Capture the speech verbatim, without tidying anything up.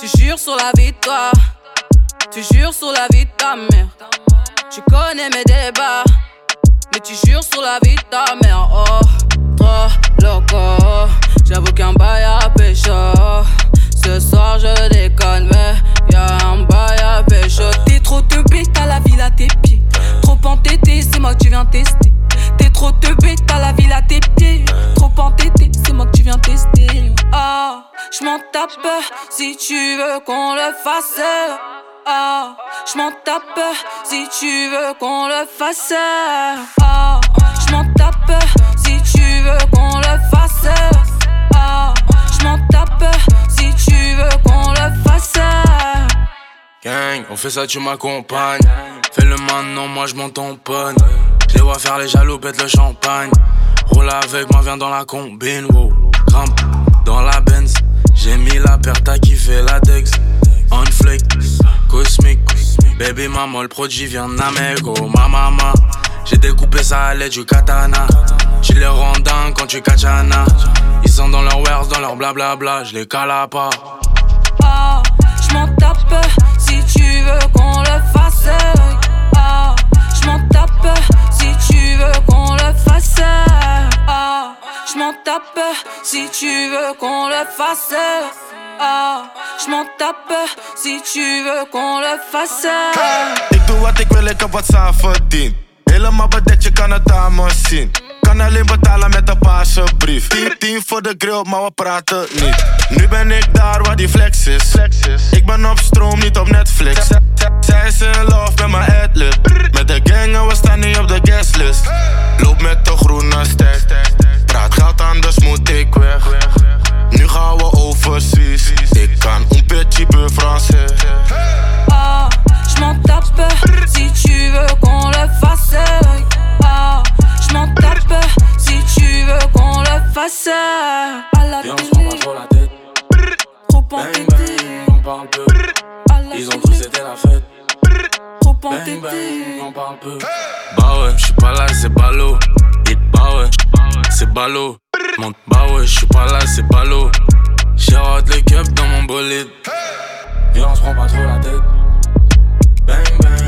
Tu jures sur la vie de toi, tu jures sur la vie de ta mère. Tu connais mes débats, mais tu jures sur la vie de ta mère. Oh, trop loco, j'avoue qu'un bail à pécho. Ce soir je déconne, mais y'a un bail à pécho. T'es trop teubé, t'as la ville à tes pieds. Trop entêté, c'est moi que tu viens tester. T'es trop teubé, t'as la ville à tes pieds. Trop entêté, c'est moi que tu viens tester. Ah, j'm'en tape si tu veux qu'on le fasse. Ah, j'm'en tape si tu veux qu'on le fasse. Ah, j'm'en tape si tu veux qu'on le fasse. Ah, j'm'en tape si tu veux qu'on le fasse. Gang, on fait ça, tu m'accompagnes. Fais-le maintenant, moi j'm'en tamponne. Je les vois faire les jaloux, pète le champagne. Roule avec moi, viens dans la combine, wow. Grimpe dans la Benz. J'ai mis la paire, t'as kiffé la Dex. On flick, cosmique. Baby maman, le produit vient d'Amérique, oh ma maman. J'ai découpé ça à l'aide du katana. Tu les rends dingues quand tu kachana. Ils sont dans leur wares, dans leur blablabla. Je les cala à part. Ah, j'm'en tape si tu veux qu'on le fasse. Ah, j'm'en tape si tu veux qu'on le fasse. Ah, j'm'en tape si tu veux qu'on le fasse. Ah, j'm'en tape si tu veux qu'on le fasse. Ik doe wat ik wil, ik heb wat ze verdiend. Helemaal bedekt, je kan het aan me zien. Kan alleen betalen met een paarse brief. Tien, tien voor de grill, maar we praten niet. Nu ben ik daar waar die flex is. Ik ben op stroom, niet op Netflix. Zij is in love met mijn adlib. Met de gang en we staan niet op de guestlist. Loop met de groene stack. Praat geld, anders moet ik weg. Nu gaan we overseas. Ik kan un petit peu français. Ah, j'm'en tape si tu veux qu'on le fasse. Ah, j'm'en tape si tu veux qu'on le fasse. À la Viens, on se prend pas trop la tête. trop Bang entêté. bang, on parle peu. Ils ont cru que c'était la fête. Trop Bang entêté. bang, on parle peu. Bah ouais, j'suis pas là, c'est ballot. Hit, bah ouais, c'est ballot. Monte, bah ouais, j'suis pas là, c'est ballot. J'rote les cups dans mon bolide. Viens, on se prend pas trop la tête. Bang bang.